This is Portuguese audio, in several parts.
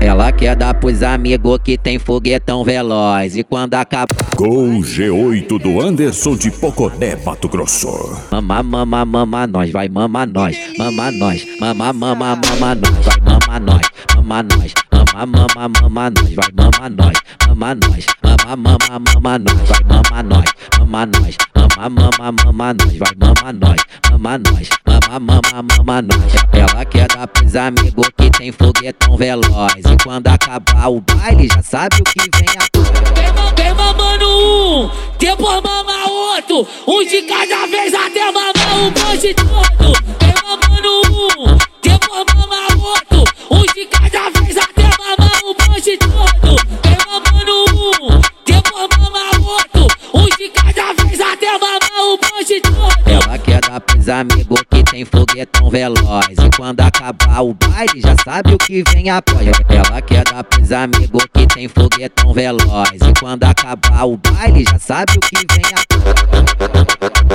Ela quer dar pros amigos que tem foguetão veloz. E quando acaba com o G8 do Anderson de Poconé, Mato Grosso. Mama, mama, mama, nós, vai mama nós, mama nós, mama, mama, mama nós, vai mama nós, mama nós, mama, mama, mama nós, vai mama nós, mama nós, mama, mama, mama nós, vai mama nós, mama nós, mama, mama, mama nós, vai mama nós, mama nós, mama, mama, mama nós. Ela quer dar pros amigos que tem foguetão veloz. E quando acabar o baile já sabe o que vem a vem mamando um, depois mama outro, um de cada vez até mamar o bonde todo. Vem mamando um, depois mama outro, um de cada vez até mamar o bonde todo. Vem mamando um, depois mama outro, um de cada vez até mamar o bonde todo. Ela quer dar pros amigos que tem foguetão veloz. E quando acabar o baile já sabe o que vem após. Ela quer dar pros amigos que tem foguetão veloz. E quando acabar o baile já sabe o que vem após.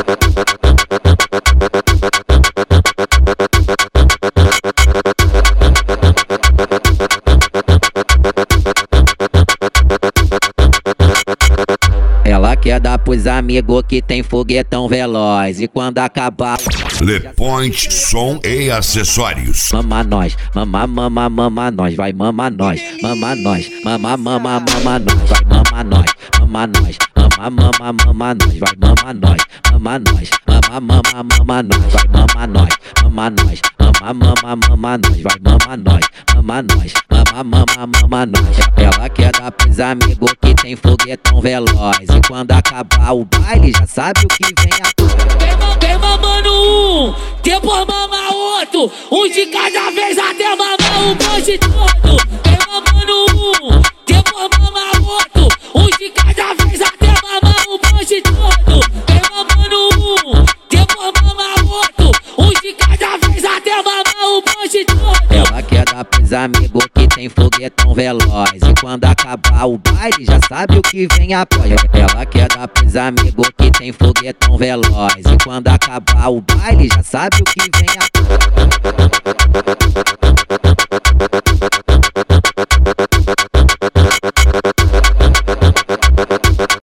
Ela quer dar pros amigos que tem foguetão veloz. E quando acabar Le Point Som e Acessórios. mama nós, mama, mama, mama nós, vai mama nós, mama nós, mama, mama, mama nós, vai mama nós, mama nós, mama, mama, mama nós, vai mama nós, mama nós, mama, mama, mama nós, vai mama nós, mama nós, mama, mama, mama nós, vai mama nós, mama nós, mama, mama, mama nós. Ela quer dar pros amigos que tem foguetão veloz. E quando acabar o baile já sabe o que vem a vem mamando um, depois mama outro, um de cada vez até mamar o bonde todo. Vem mamando um, depois mama outro, um de cada vez até mamar o bonde todo. Vem mamando um, depois mama outro, um de cada vez até mamar o bonde todo. Ela quer dar pros amigos que tem foguetão veloz. E quando acabar o baile já sabe o que vem após. Ela quer dar pros amigos que tem foguetão veloz. E quando acabar o baile já sabe o que vem após.